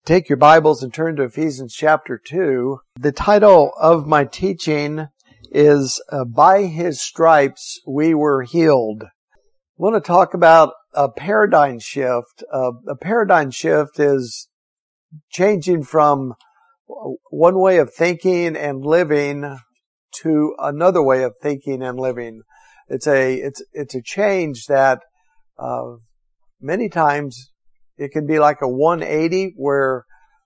Take your Bibles and turn to Ephesians chapter 2. The title of my teaching is By His Stripes We Were Healed. I want to talk about a paradigm shift. A paradigm shift is changing from one way of thinking and living to another way of thinking and living. It's a change that many times it can be like a 180 where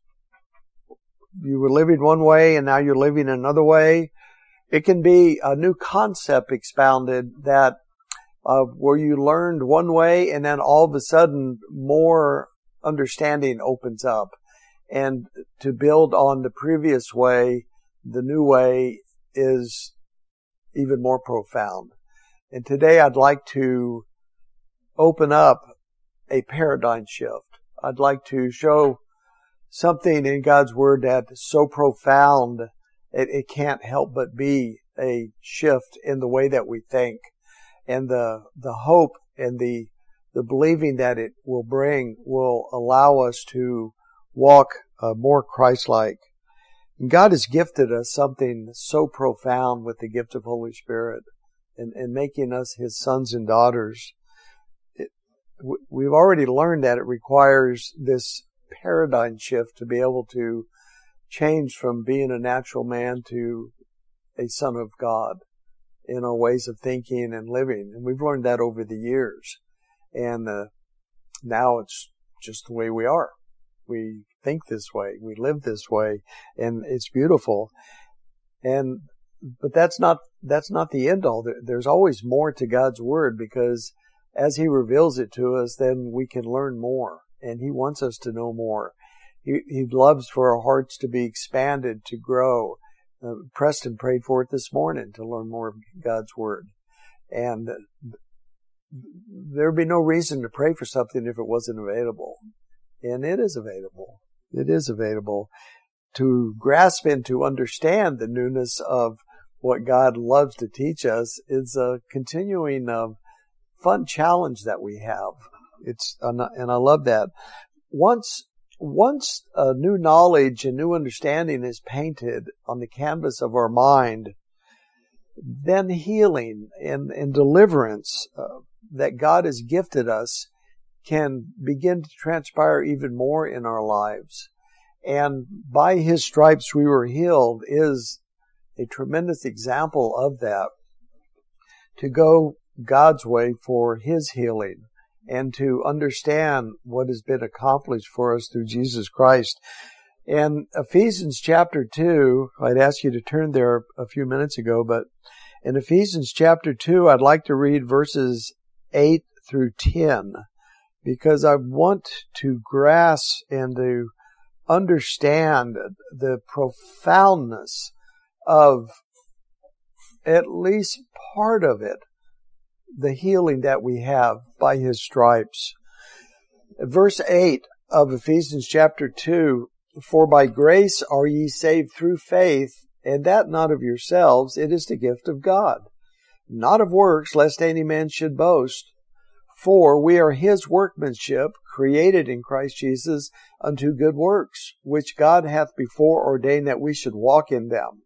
you were living one way and now you're living another way. It can be a new concept expounded that where you learned one way and then all of a sudden more understanding opens up. And to build on the previous way, the new way is even more profound. And today I'd like to open up a paradigm shift. I'd like to show something in God's Word that's so profound it can't help but be a shift in the way that we think. And the hope and the believing that it will bring will allow us to walk more Christ-like. And God has gifted us something so profound with the gift of Holy Spirit and making us His sons and daughters. We've already learned that it requires this paradigm shift to be able to change from being a natural man to a son of God in our ways of thinking and living. And we've learned that over the years. And now it's just the way we are. We think this way. We live this way. And it's beautiful. But that's not the end all. There's always more to God's Word, because as He reveals it to us, then we can learn more. And He wants us to know more. He loves for our hearts to be expanded, to grow. Preston prayed for it this morning, to learn more of God's Word. And there'd be no reason to pray for something if it wasn't available. And it is available. It is available. To grasp and to understand the newness of what God loves to teach us is a continuing fun challenge that we have. And I love that. Once a new knowledge and new understanding is painted on the canvas of our mind, then healing and deliverance that God has gifted us can begin to transpire even more in our lives. And by His stripes we were healed is a tremendous example of that. To go God's way for His healing and to understand what has been accomplished for us through Jesus Christ. And Ephesians chapter 2, I'd asked you to turn there a few minutes ago, but in Ephesians chapter 2, I'd like to read verses 8 through 10, because I want to grasp and to understand the profoundness of at least part of it, the healing that we have by His stripes. Verse 8 of Ephesians chapter 2, For by grace are ye saved through faith, and that not of yourselves, it is the gift of God, not of works, lest any man should boast. For we are His workmanship, created in Christ Jesus unto good works, which God hath before ordained that we should walk in them.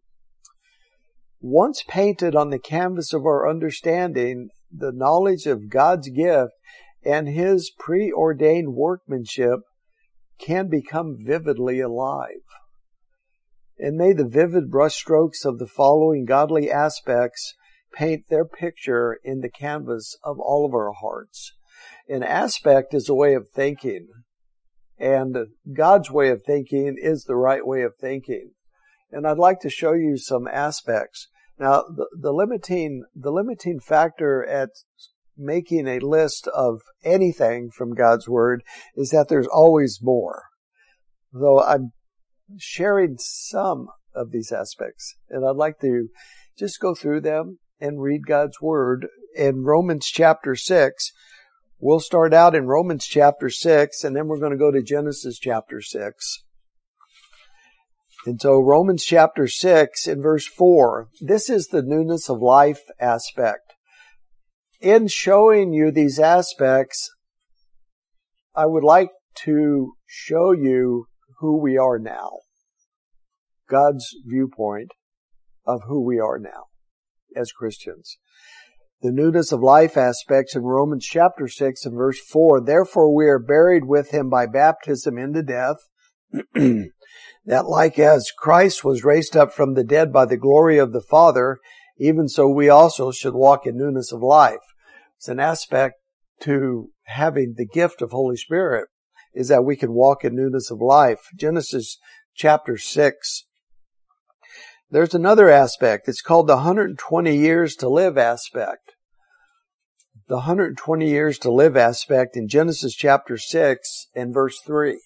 Once painted on the canvas of our understanding, the knowledge of God's gift and His preordained workmanship can become vividly alive. And may the vivid brushstrokes of the following godly aspects paint their picture in the canvas of all of our hearts. An aspect is a way of thinking, and God's way of thinking is the right way of thinking. And I'd like to show you some aspects. Now, the limiting factor at making a list of anything from God's Word is that there's always more. Though I'm sharing some of these aspects, and I'd like to just go through them and read God's Word in Romans chapter 6. We'll start out in Romans chapter 6, and then we're going to go to Genesis chapter 6. And so Romans chapter 6 in verse 4, this is the newness of life aspect. In showing you these aspects, I would like to show you who we are now. God's viewpoint of who we are now as Christians. The newness of life aspects in Romans chapter 6 and verse 4. Therefore we are buried with him by baptism into death, that like as Christ was raised up from the dead by the glory of the Father, even so we also should walk in newness of life. It's an aspect to having the gift of Holy Spirit, is that we can walk in newness of life. Genesis chapter 6. There's another aspect. It's called the 120 years to live aspect. The 120 years to live aspect in Genesis chapter 6 and verse 3.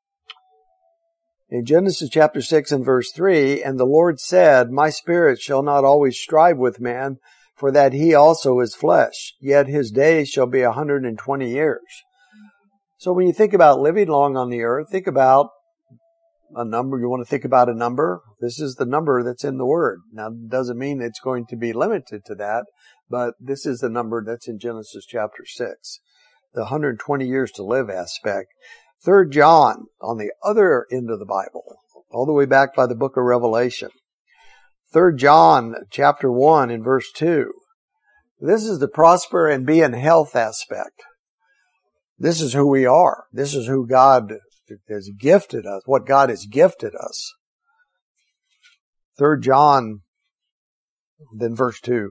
In Genesis chapter 6 and verse 3, and the Lord said, My spirit shall not always strive with man, for that he also is flesh, yet his days shall be 120 years. So when you think about living long on the earth, think about a number. You want to think about a number? This is the number that's in the Word. Now, it doesn't mean it's going to be limited to that, but this is the number that's in Genesis chapter 6. The 120 years to live aspect. 3 John, on the other end of the Bible, all the way back by the book of Revelation. 3 John chapter 1 and verse 2. This is the prosper and be in health aspect. This is who we are. This is who God has gifted us, what God has gifted us. 3 John, then verse 2.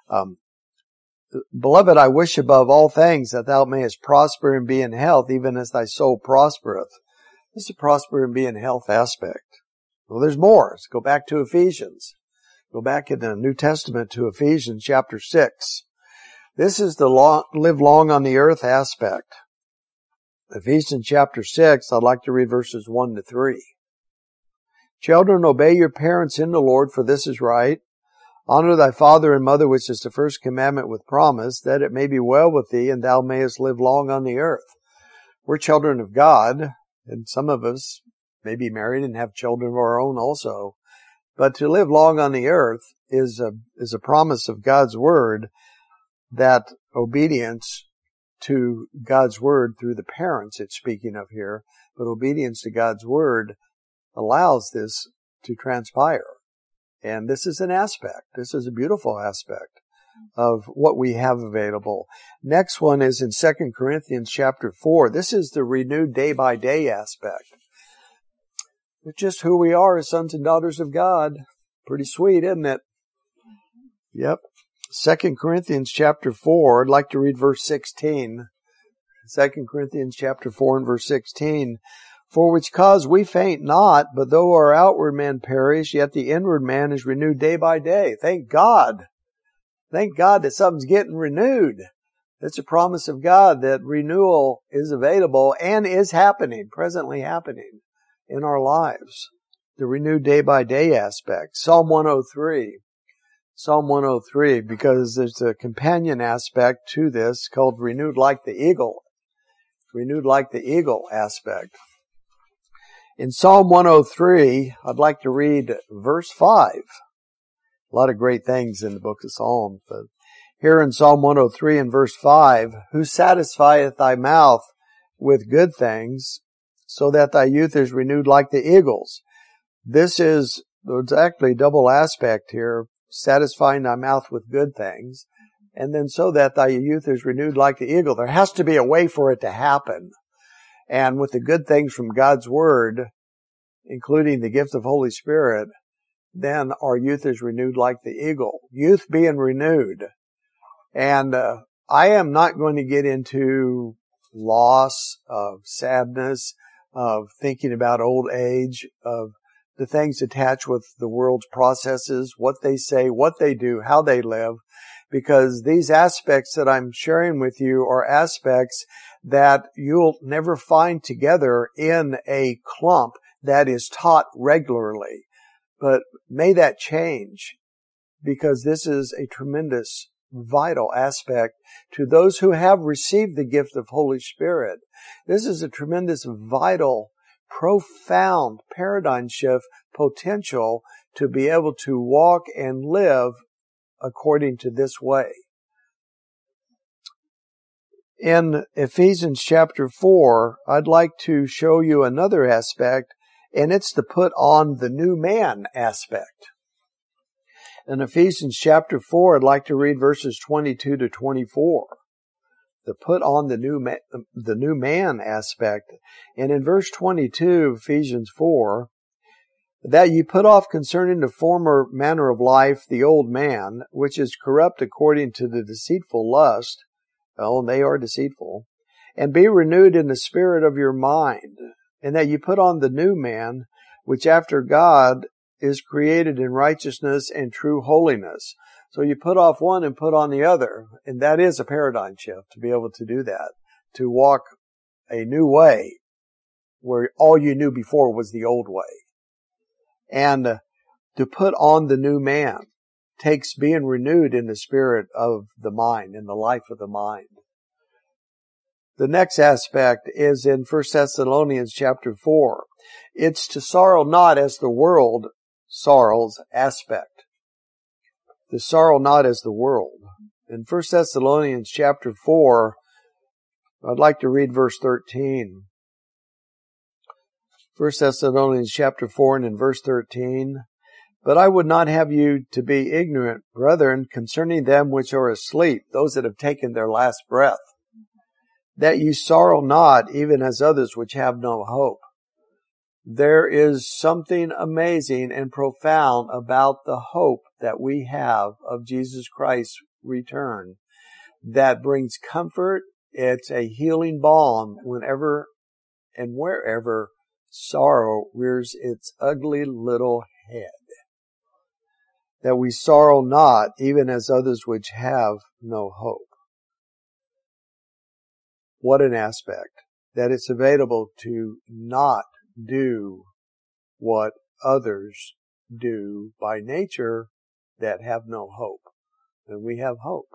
Beloved, I wish above all things that thou mayest prosper and be in health, even as thy soul prospereth. This is a prosper and be in health aspect. Well, there's more. Let's go back to Ephesians. Go back in the New Testament to Ephesians chapter 6. This is the live long on the earth aspect. Ephesians chapter 6, I'd like to read verses 1 to 3. Children, obey your parents in the Lord, for this is right. Honor thy father and mother, which is the first commandment with promise, that it may be well with thee, and thou mayest live long on the earth. We're children of God, and some of us may be married and have children of our own also. But to live long on the earth is a promise of God's word, that obedience to God's word through the parents it's speaking of here, but obedience to God's word allows this to transpire. And this is an aspect. This is a beautiful aspect of what we have available. Next one is in 2 Corinthians chapter 4. This is the renewed day by day aspect. It's just who we are as sons and daughters of God. Pretty sweet, isn't it? Yep. 2 Corinthians chapter 4, I'd like to read verse 16. 2 Corinthians chapter 4 and verse 16. For which cause we faint not, but though our outward man perish, yet the inward man is renewed day by day. Thank God. Thank God that something's getting renewed. That's a promise of God that renewal is available and is happening, presently happening in our lives. The renewed day by day aspect. Psalm 103. Psalm 103, because there's a companion aspect to this called renewed like the eagle. Renewed like the eagle aspect. In Psalm 103, I'd like to read verse 5. A lot of great things in the book of Psalms, but here in Psalm 103 and verse 5, who satisfieth thy mouth with good things, so that thy youth is renewed like the eagles. This is exactly double aspect here, satisfying thy mouth with good things, and then so that thy youth is renewed like the eagle. There has to be a way for it to happen. And with the good things from God's Word, including the gift of Holy Spirit, then our youth is renewed like the eagle. Youth being renewed. And I am not going to get into loss, of sadness, of thinking about old age, of the things attached with the world's processes, what they say, what they do, how they live, because these aspects that I'm sharing with you are aspects that you'll never find together in a clump that is taught regularly. But may that change, because this is a tremendous, vital aspect to those who have received the gift of Holy Spirit. This is a tremendous, vital, profound paradigm shift potential to be able to walk and live according to this way. In Ephesians chapter 4, I'd like to show you another aspect and it's to put on the new man aspect. In Ephesians chapter 4, I'd like to read verses 22 to 24. To put on the new man aspect. And in verse 22, Ephesians 4, that ye put off concerning the former manner of life the old man, which is corrupt according to the deceitful lust. Oh, they are deceitful. And be renewed in the spirit of your mind. And that ye put on the new man, which after God is created in righteousness and true holiness. So you put off one and put on the other. And that is a paradigm shift, to be able to do that. To walk a new way where all you knew before was the old way. And to put on the new man takes being renewed in the spirit of the mind, in the life of the mind. The next aspect is in 1 Thessalonians chapter 4. It's to sorrow not as the world sorrows aspect. To sorrow not as the world. In 1 Thessalonians chapter 4, I'd like to read verse 13. 1 Thessalonians chapter 4 and in verse 13. But I would not have you to be ignorant, brethren, concerning them which are asleep, those that have taken their last breath, that ye sorrow not, even as others which have no hope. There is something amazing and profound about the hope that we have of Jesus Christ's return that brings comfort. It's a healing balm whenever and wherever sorrow rears its ugly little head. That we sorrow not, even as others which have no hope. What an aspect. That it's available to not do what others do by nature that have no hope. And we have hope.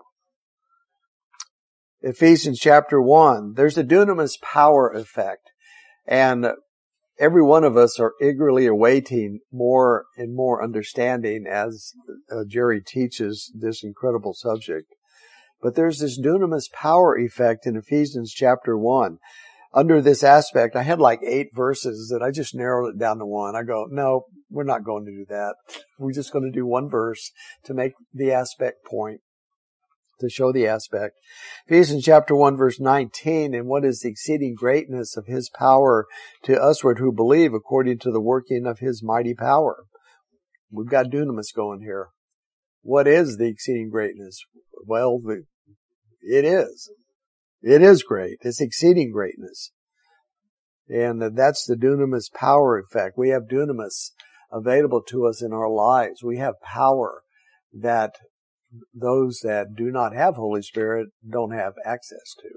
Ephesians chapter 1, there's a dunamis power effect. And every one of us are eagerly awaiting more and more understanding as Jerry teaches this incredible subject. But there's this dunamis power effect in Ephesians chapter 1. Under this aspect, I had like 8 verses that I just narrowed it down to 1. I go, no, we're not going to do that. We're just going to do 1 verse to make the aspect point, to show the aspect. Ephesians chapter 1 verse 19, and what is the exceeding greatness of his power to usward who believe according to the working of his mighty power. We've got dunamis going here. What is the exceeding greatness? Well, it is. It is great. It's exceeding greatness. And that's the dunamis power effect. We have dunamis available to us in our lives. We have power that those that do not have Holy Spirit don't have access to.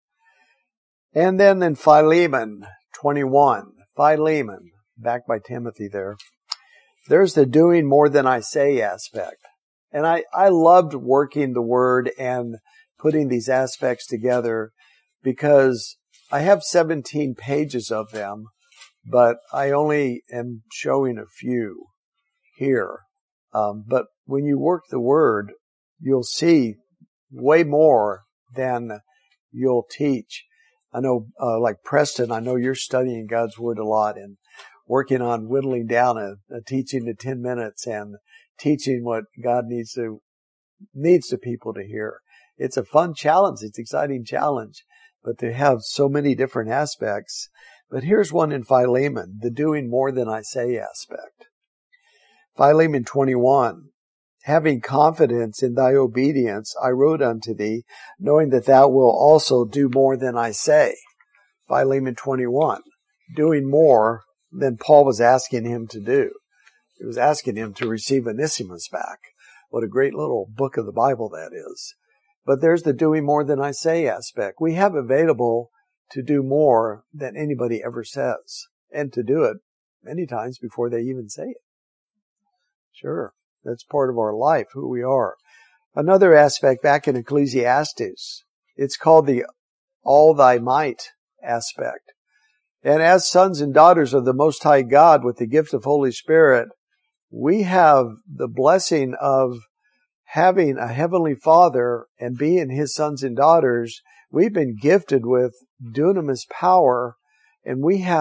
And then in Philemon 21, Philemon, back by Timothy there, there's the doing more than I say aspect. And I loved working the word and putting these aspects together because I have 17 pages of them, but I only am showing a few here. But when you work the word, you'll see way more than you'll teach. I know, like Preston, I know you're studying God's Word a lot and working on whittling down a teaching to 10 minutes and teaching what God needs the people to hear. It's a fun challenge. It's an exciting challenge, but to have so many different aspects. But here's one in Philemon, the doing more than I say aspect. Philemon 21. Having confidence in thy obedience, I wrote unto thee, knowing that thou wilt also do more than I say. Philemon 21. Doing more than Paul was asking him to do. He was asking him to receive Onesimus back. What a great little book of the Bible that is. But there's the doing more than I say aspect. We have available to do more than anybody ever says, and to do it many times before they even say it. Sure. That's part of our life, who we are. Another aspect back in Ecclesiastes, it's called the all thy might aspect. And as sons and daughters of the Most High God with the gift of Holy Spirit, we have the blessing of having a Heavenly Father and being His sons and daughters. We've been gifted with dunamis power, and we have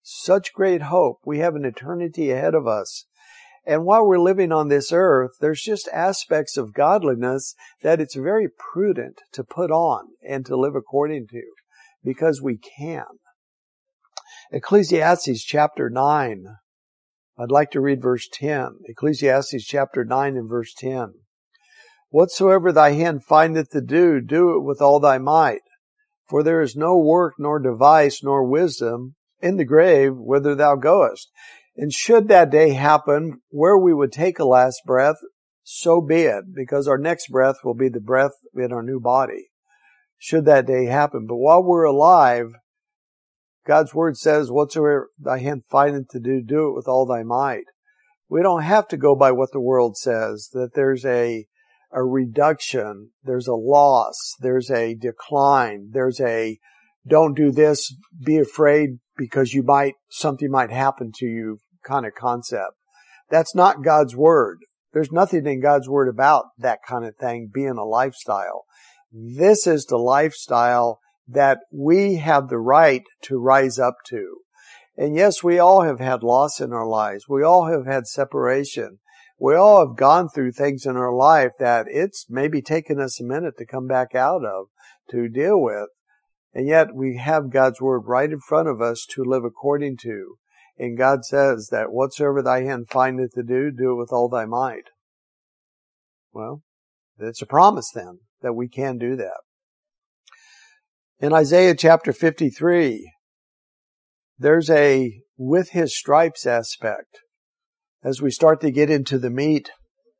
Such great hope. We have an eternity ahead of us. And while we're living on this earth, there's just aspects of godliness that it's very prudent to put on and to live according to, because we can. Ecclesiastes chapter 9. I'd like to read verse 10. Ecclesiastes chapter 9 and verse 10. Whatsoever thy hand findeth to do, do it with all thy might. For there is no work, nor device, nor wisdom in the grave whither thou goest. And should that day happen where we would take a last breath, so be it, because our next breath will be the breath in our new body. Should that day happen. But while we're alive, God's word says, whatsoever thy hand findeth to do, do it with all thy might. We don't have to go by what the world says, that there's a reduction, there's a loss, there's a decline, there's a don't do this, be afraid because something might happen to you kind of concept. That's not God's word. There's nothing in God's word about that kind of thing being a lifestyle. This is the lifestyle that we have the right to rise up to. And yes, we all have had loss in our lives. We all have had separation. We all have gone through things in our life that it's maybe taken us a minute to come back out of, to deal with. And yet we have God's word right in front of us to live according to. And God says that whatsoever thy hand findeth to do, do it with all thy might. Well, it's a promise then that we can do that. In Isaiah chapter 53, there's a with his stripes aspect. As we start to get into the meat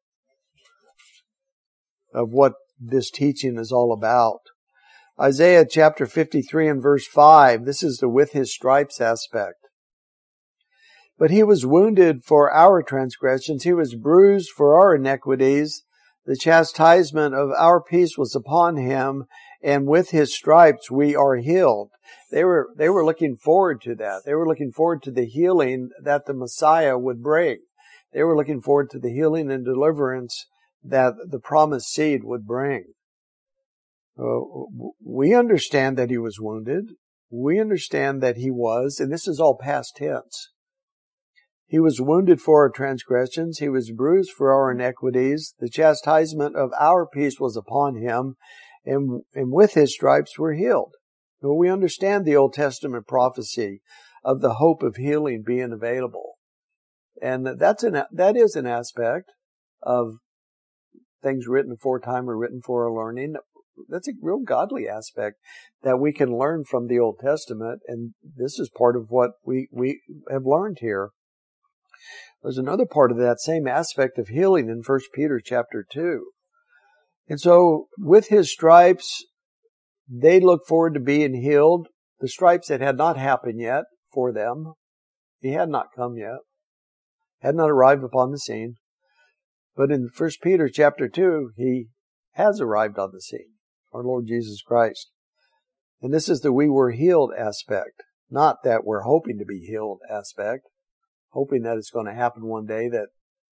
of what this teaching is all about. Isaiah chapter 53 and verse 5, this is the with his stripes aspect. But he was wounded for our transgressions, he was bruised for our iniquities. The chastisement of our peace was upon him, and with his stripes we are healed. They were looking forward to that. They were looking forward to the healing that the Messiah would bring. They were looking forward to the healing and deliverance that the promised seed would bring. We understand that he was wounded. We understand that he was, and this is all past tense. He was wounded for our transgressions. He was bruised for our iniquities. The chastisement of our peace was upon him, and with his stripes we're healed. Well, we understand the Old Testament prophecy of the hope of healing being available. And that is an aspect of things written aforetime or written for our learning. That's a real godly aspect that we can learn from the Old Testament, and this is part of what we have learned here. There's another part of that same aspect of healing in 1 Peter chapter 2. And so, with his stripes, they look forward to being healed. The stripes that had not happened yet for them. He had not come yet. Had not arrived upon the scene. But in 1 Peter chapter 2, he has arrived on the scene. Our Lord Jesus Christ. And this is the we were healed aspect. Not that we're hoping to be healed aspect. Hoping that it's going to happen one day that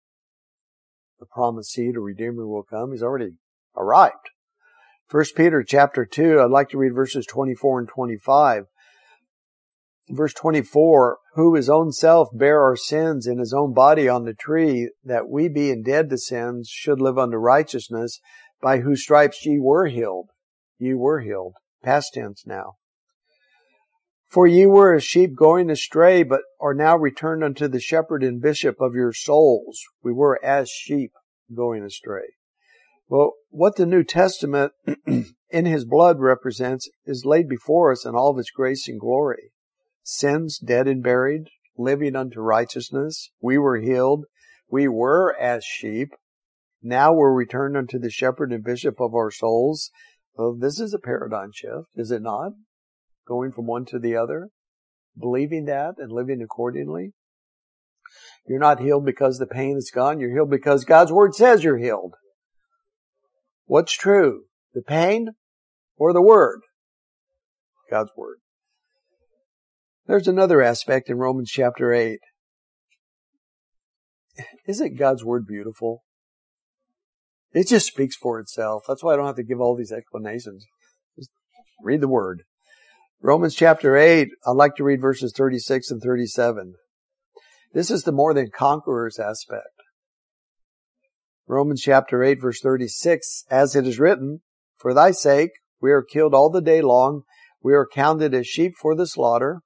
the promised seed or Redeemer will come. He's already arrived. 1 Peter chapter 2, I'd like to read verses 24 and 25. Verse 24, who his own self bare our sins in his own body on the tree, that we being dead to sins should live unto righteousness, by whose stripes ye were healed. Ye were healed. Past tense now. For ye were as sheep going astray, but are now returned unto the shepherd and bishop of your souls. We were as sheep going astray. Well, what the New Testament in his blood represents is laid before us in all of its grace and glory. Sins dead and buried, living unto righteousness. We were healed. We were as sheep. Now we're returned unto the shepherd and bishop of our souls. Well, this is a paradigm shift, is it not? Going from one to the other, believing that and living accordingly. You're not healed because the pain is gone. You're healed because God's word says you're healed. What's true? The pain or the word? God's word. There's another aspect in Romans chapter 8. Isn't God's word beautiful? It just speaks for itself. That's why I don't have to give all these explanations. Just read the word. Romans chapter 8, I'd like to read verses 36 and 37. This is the more than conquerors aspect. Romans chapter 8, verse 36, as it is written, for thy sake we are killed all the day long, we are counted as sheep for the slaughter.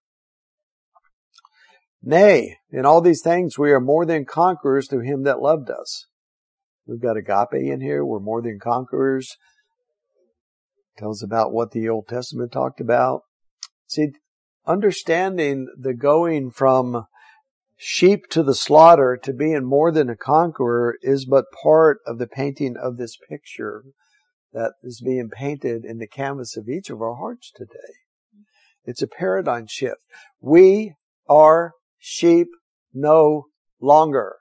Nay, in all these things we are more than conquerors through him that loved us. We've got agape in here. We're more than conquerors. Tells about what the Old Testament talked about. See, understanding the going from sheep to the slaughter to being more than a conqueror is but part of the painting of this picture that is being painted in the canvas of each of our hearts today. It's a paradigm shift. We are sheep no longer.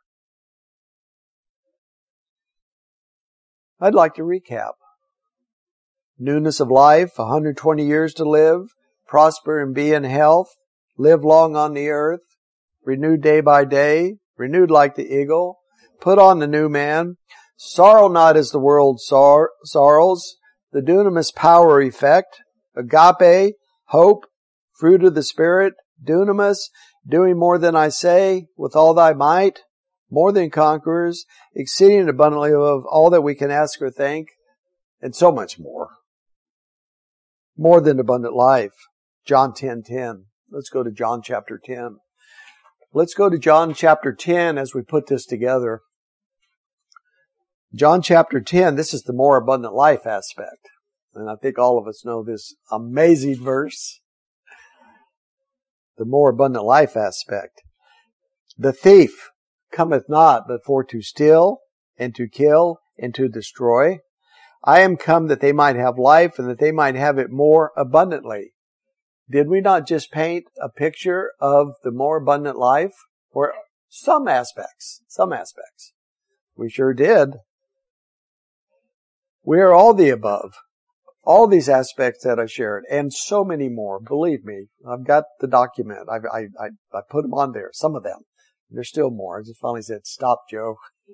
I'd like to recap. Newness of life, 120 years to live, prosper and be in health, live long on the earth, renewed day by day, renewed like the eagle, put on the new man, sorrow not as the world sorrows, the dunamis power effect, agape, hope, fruit of the Spirit, dunamis, doing more than I say, with all thy might, more than conquerors, exceeding abundantly of all that we can ask or think, and so much more. More than abundant life. John 10:10. Let's go to John chapter 10. Let's go to John chapter 10 as we put this together. John chapter 10, this is the more abundant life aspect. And I think all of us know this amazing verse. The more abundant life aspect. The thief cometh not but for to steal and to kill and to destroy. I am come that they might have life and that they might have it more abundantly. Did we not just paint a picture of the more abundant life? For some aspects. We sure did. We are all the above. All these aspects that I shared, and so many more. Believe me, I've got the document. I put them on there. Some of them. There's still more. I just finally said, "Stop, Joe."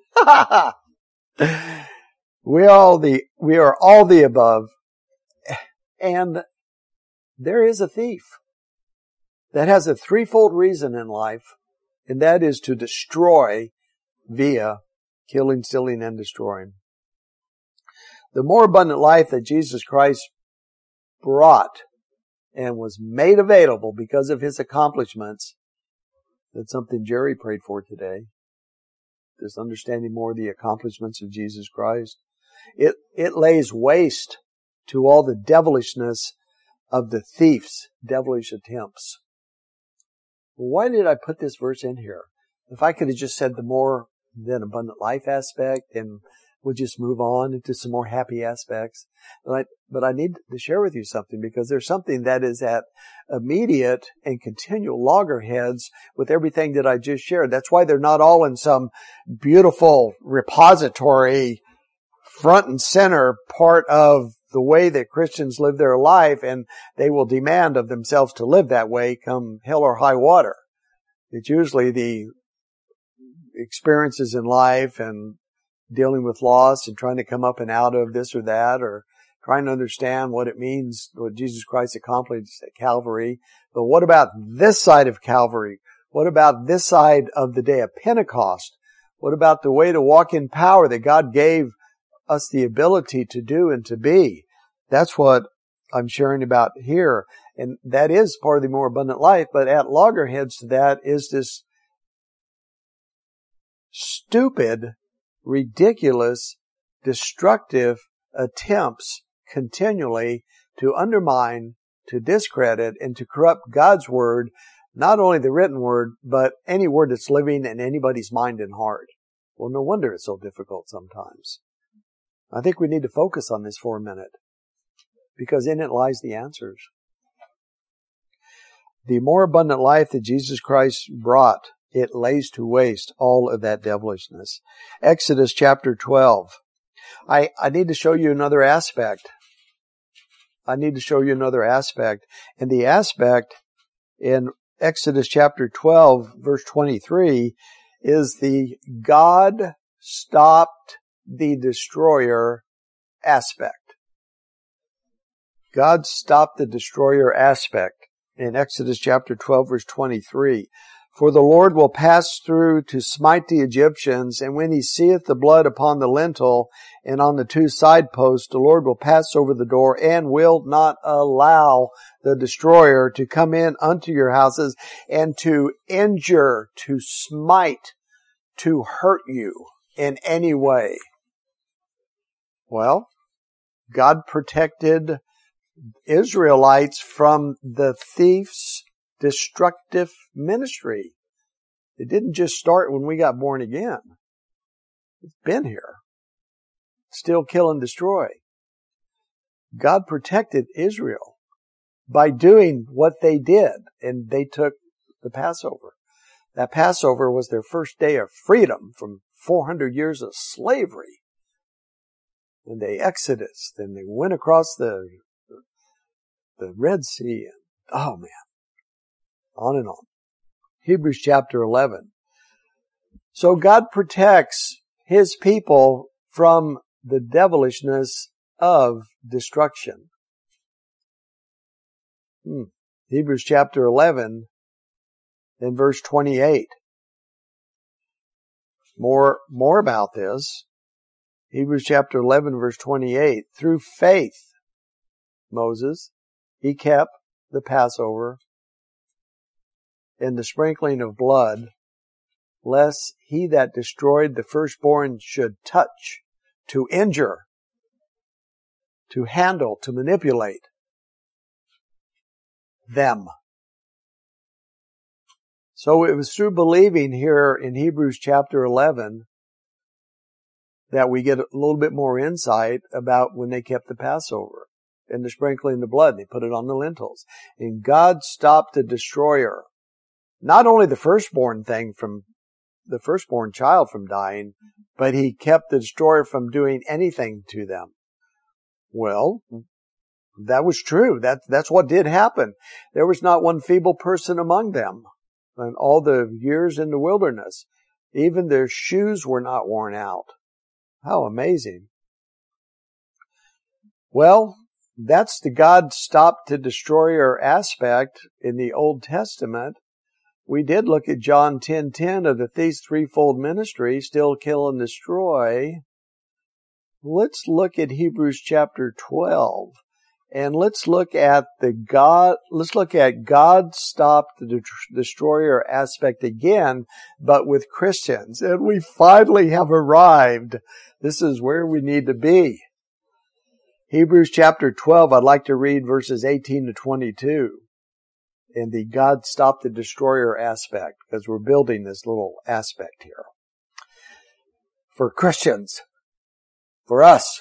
We are all the above, and there is a thief that has a threefold reason in life, and that is to destroy via killing, stealing, and destroying. The more abundant life that Jesus Christ brought and was made available because of his accomplishments, that's something Jerry prayed for today. Just understanding more of the accomplishments of Jesus Christ. It lays waste to all the devilishness of the thief's devilish attempts. Why did I put this verse in here? If I could have just said the more than abundant life aspect, and we'll just move on into some more happy aspects. But I need to share with you something, because there's something that is at immediate and continual loggerheads with everything that I just shared. That's why they're not all in some beautiful repository, front and center part of the way that Christians live their life, and they will demand of themselves to live that way come hell or high water. It's usually the experiences in life and dealing with loss and trying to come up and out of this or that, or trying to understand what it means, what Jesus Christ accomplished at Calvary. But what about this side of Calvary? What about this side of the day of Pentecost? What about the way to walk in power that God gave us the ability to do and to be? That's what I'm sharing about here. And that is part of the more abundant life. But at loggerheads to that is this stupid, ridiculous, destructive attempts continually to undermine, to discredit, and to corrupt God's word, not only the written word, but any word that's living in anybody's mind and heart. Well, no wonder it's so difficult sometimes. I think we need to focus on this for a minute, because in it lies the answers. The more abundant life that Jesus Christ brought, it lays to waste all of that devilishness. Exodus chapter 12. I need to show you another aspect. And the aspect in Exodus chapter 12, verse 23, is the God stopped the destroyer aspect. God stopped the destroyer aspect in Exodus chapter 12, verse 23. For the Lord will pass through to smite the Egyptians, and when he seeth the blood upon the lintel and on the two side posts, the Lord will pass over the door and will not allow the destroyer to come in unto your houses and to injure, to smite, to hurt you in any way. Well, God protected Israelites from the thief's destructive ministry. It didn't just start when we got born again. It's been here. Still kill and destroy. God protected Israel by doing what they did, and they took the Passover. That Passover was their first day of freedom from 400 years of slavery. And they exodus, then they went across the Red Sea, and oh man, on and on. Hebrews chapter 11. So God protects His people from the devilishness of destruction. Hebrews chapter 11 and verse 28. More about this. Hebrews chapter 11 verse 28. Through faith, Moses, he kept the Passover and the sprinkling of blood, lest he that destroyed the firstborn should touch, to injure, to handle, to manipulate them. So it was through believing here in Hebrews chapter 11 that we get a little bit more insight about when they kept the Passover and the sprinkling of the blood. They put it on the lintels. And God stopped the destroyer. Not only the firstborn child from dying, but He kept the destroyer from doing anything to them. Well, that was true. That's what did happen. There was not one feeble person among them in all the years in the wilderness. Even their shoes were not worn out. How amazing. Well, that's the God stopped the destroyer aspect in the Old Testament. We did look at John 10:10 of the thief's threefold ministry, steal, kill, and destroy. Let's look at Hebrews chapter 12. And let's look at God stopped the destroyer aspect again, but with Christians. And we finally have arrived. This is where we need to be. Hebrews chapter 12, I'd like to read verses 18 to 22. And the God stopped the destroyer aspect, because we're building this little aspect here. For Christians, for us.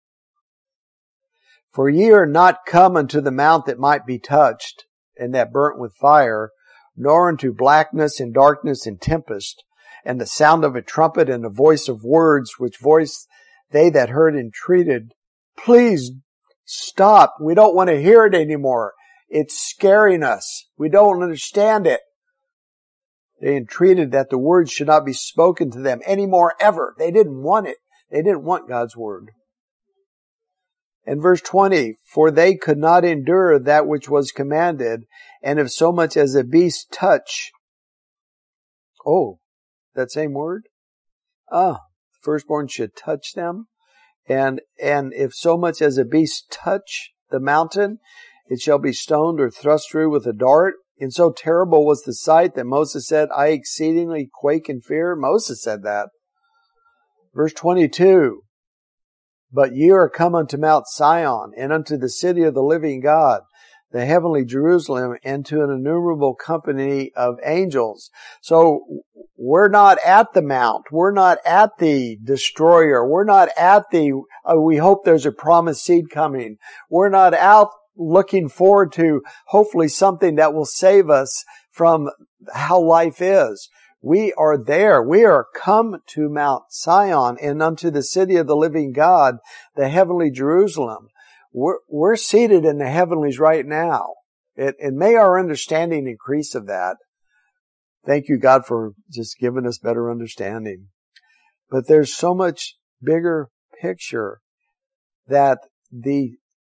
For ye are not come unto the mount that might be touched, and that burnt with fire, nor unto blackness and darkness and tempest, and the sound of a trumpet and the voice of words, which voice they that heard entreated, please stop. We don't want to hear it anymore. It's scaring us. We don't understand it. They entreated that the words should not be spoken to them anymore ever. They didn't want it. They didn't want God's word. And verse 20, for they could not endure that which was commanded, and if so much as a beast touch. Oh, that same word? Firstborn should touch them. And if so much as a beast touch the mountain, it shall be stoned or thrust through with a dart. And so terrible was the sight that Moses said, I exceedingly quake in fear. Moses said that. Verse 22, but ye are come unto Mount Sion, and unto the city of the living God, the heavenly Jerusalem, and to an innumerable company of angels. So we're not at the mount. We're not at the destroyer. We're not at we hope there's a promised seed coming. We're not out looking forward to hopefully something that will save us from how life is. We are there. We are come to Mount Sion and unto the city of the living God, the heavenly Jerusalem. We're seated in the heavenlies right now. And may our understanding increase of that. Thank you, God, for just giving us better understanding. But there's so much bigger picture that the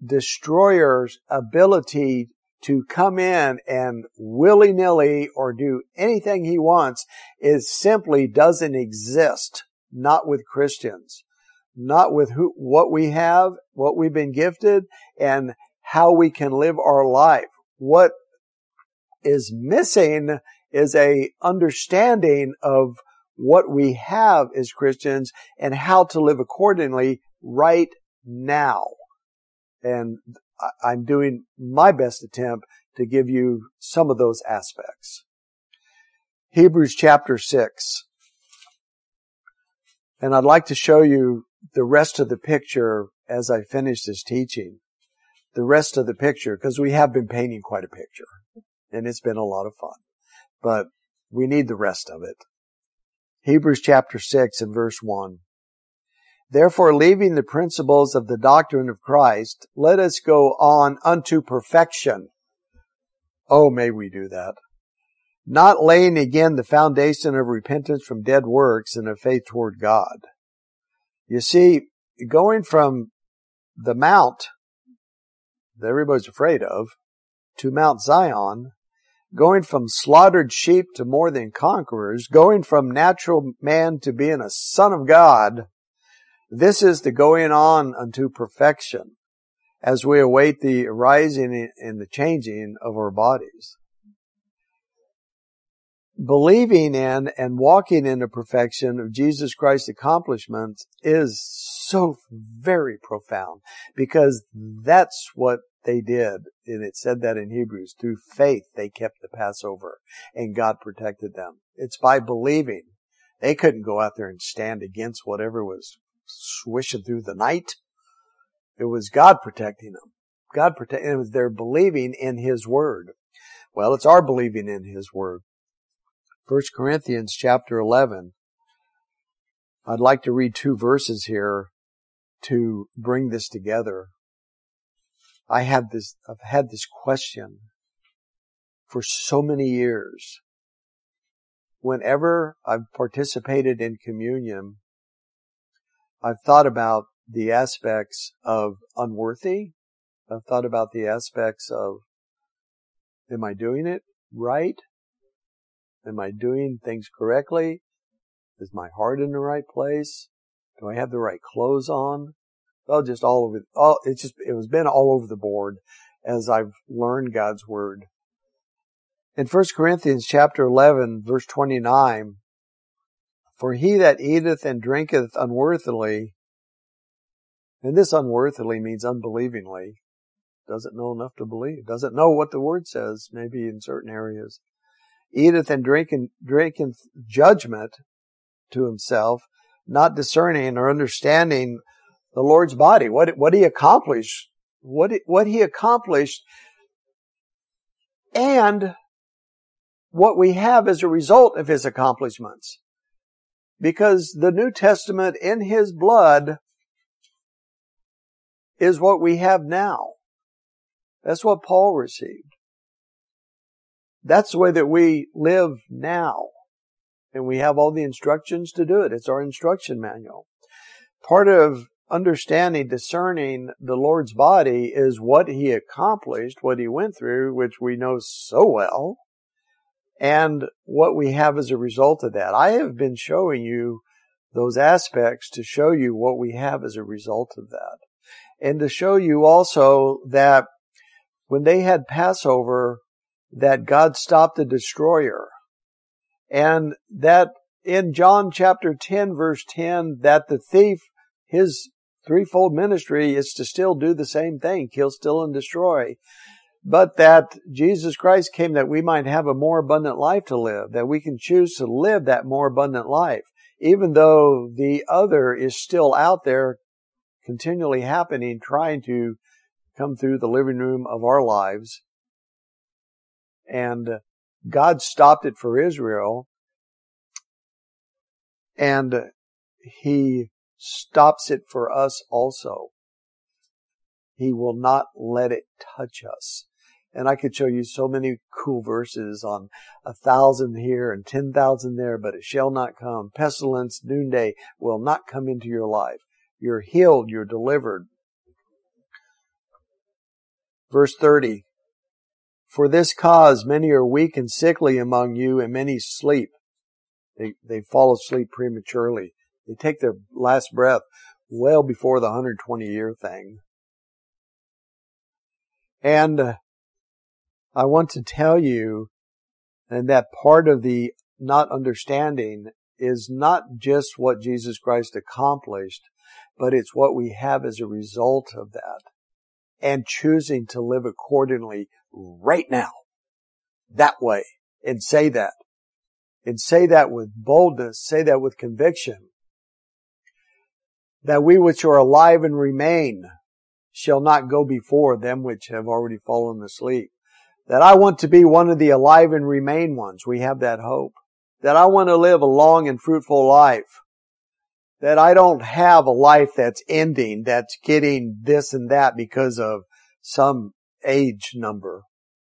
destroyer's ability to come in and willy-nilly or do anything he wants simply doesn't exist. Not with Christians. Not with what we have, what we've been gifted, and how we can live our life. What is missing is a understanding of what we have as Christians and how to live accordingly right now. And I'm doing my best attempt to give you some of those aspects. Hebrews chapter 6. And I'd like to show you the rest of the picture as I finish this teaching. The rest of the picture, because we have been painting quite a picture. And it's been a lot of fun. But we need the rest of it. Hebrews chapter 6 and verse 1. Therefore, leaving the principles of the doctrine of Christ, let us go on unto perfection. Oh, may we do that. Not laying again the foundation of repentance from dead works and of faith toward God. You see, going from the mount that everybody's afraid of to Mount Zion, going from slaughtered sheep to more than conquerors, going from natural man to being a son of God, this is the going on unto perfection as we await the arising and the changing of our bodies. Believing in and walking in the perfection of Jesus Christ's accomplishments is so very profound because that's what they did. And it said that in Hebrews. Through faith, they kept the Passover and God protected them. It's by believing. They couldn't go out there and stand against whatever was swishing through the night. It was God protecting them. It was their believing in His Word. Well, it's our believing in His Word. 1 Corinthians chapter 11. I'd like to read 2 verses here to bring this together. I've had this question for so many years. Whenever I've participated in communion, I've thought about the aspects of unworthy. I've thought about the aspects of, am I doing it right? Am I doing things correctly? Is my heart in the right place? Do I have the right clothes on? Well, just all over. It was been all over the board as I've learned God's Word. In 1 Corinthians chapter 11, verse 29, for he that eateth and drinketh unworthily, and this unworthily means unbelievingly, doesn't know enough to believe, doesn't know what the Word says, maybe in certain areas, eateth and drinketh judgment to himself, not discerning or understanding the Lord's body, what He accomplished, what He accomplished, and what we have as a result of His accomplishments. Because the New Testament in His blood is what we have now. That's what Paul received. That's the way that we live now. And we have all the instructions to do it. It's our instruction manual. Part of understanding, discerning the Lord's body is what He accomplished, what He went through, which we know so well, and what we have as a result of that. I have been showing you those aspects to show you what we have as a result of that. And to show you also that when they had Passover, that God stopped the destroyer. And that in John chapter 10, verse 10, that the thief, his threefold ministry is to still do the same thing, kill, steal, and destroy. But that Jesus Christ came that we might have a more abundant life to live, that we can choose to live that more abundant life, even though the other is still out there continually happening, trying to come through the living room of our lives. And God stopped it for Israel, and He stops it for us also. He will not let it touch us. And I could show you so many cool verses on 1,000 here and 10,000 there, but it shall not come. Pestilence, noonday will not come into your life. You're healed, you're delivered. Verse 30. For this cause many are weak and sickly among you, and many sleep. They fall asleep prematurely. They take their last breath well before the 120-year thing. And I want to tell you, and that part of the not understanding is not just what Jesus Christ accomplished, but it's what we have as a result of that. And choosing to live accordingly right now, that way, and say that. And say that with boldness, say that with conviction. That we which are alive and remain shall not go before them which have already fallen asleep. That I want to be one of the alive and remain ones. We have that hope. That I want to live a long and fruitful life. That I don't have a life that's ending, that's getting this and that because of some age number.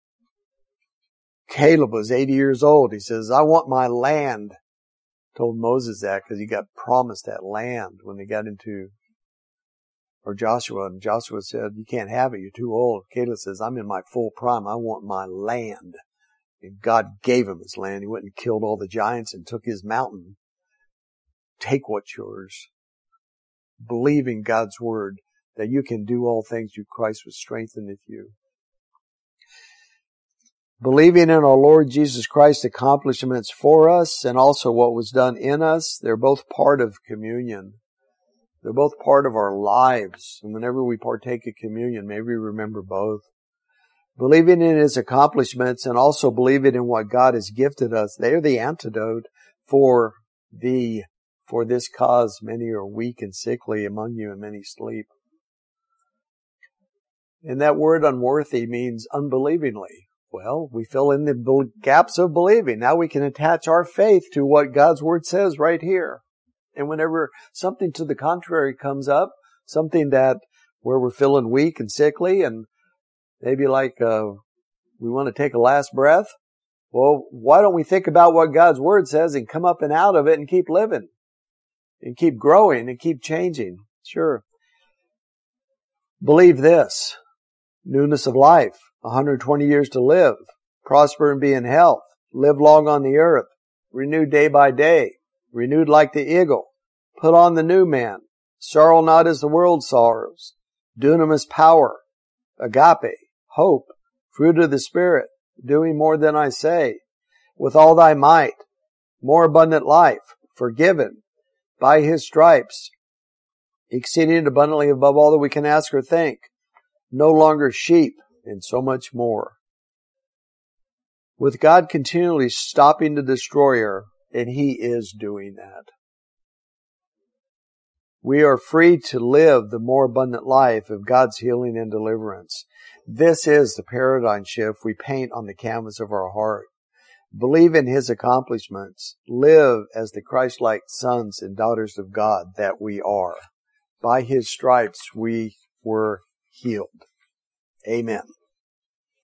Caleb was 80 years old. He says, I want my land. Told Moses that because he got promised that land when they got into, or Joshua, and Joshua said, you can't have it, you're too old. Caleb says, I'm in my full prime, I want my land. And God gave him his land. He went and killed all the giants and took his mountain. Take what's yours. Believe in God's word that you can do all things through Christ which strengtheneth you. Believing in our Lord Jesus Christ's accomplishments for us and also what was done in us, they're both part of communion. They're both part of our lives. And whenever we partake of communion, may we remember both. Believing in His accomplishments and also believing in what God has gifted us, they are the antidote for this cause many are weak and sickly among you and many sleep. And that word unworthy means unbelievingly. Well, we fill in the gaps of believing. Now we can attach our faith to what God's word says right here. And whenever something to the contrary comes up, something that where we're feeling weak and sickly and maybe like we want to take a last breath, well, why don't we think about what God's word says and come up and out of it and keep living and keep growing and keep changing? Sure. Believe this. Newness of life. 120 years to live, prosper and be in health, live long on the earth, renewed day by day, renewed like the eagle, put on the new man, sorrow not as the world sorrows, dunamis power, agape, hope, fruit of the Spirit, doing more than I say, with all thy might, more abundant life, forgiven, by His stripes, exceeding abundantly above all that we can ask or think, no longer sheep, and so much more. With God continually stopping the destroyer, and He is doing that. We are free to live the more abundant life of God's healing and deliverance. This is the paradigm shift we paint on the canvas of our heart. Believe in His accomplishments. Live as the Christ-like sons and daughters of God that we are. By His stripes we were healed. Amen.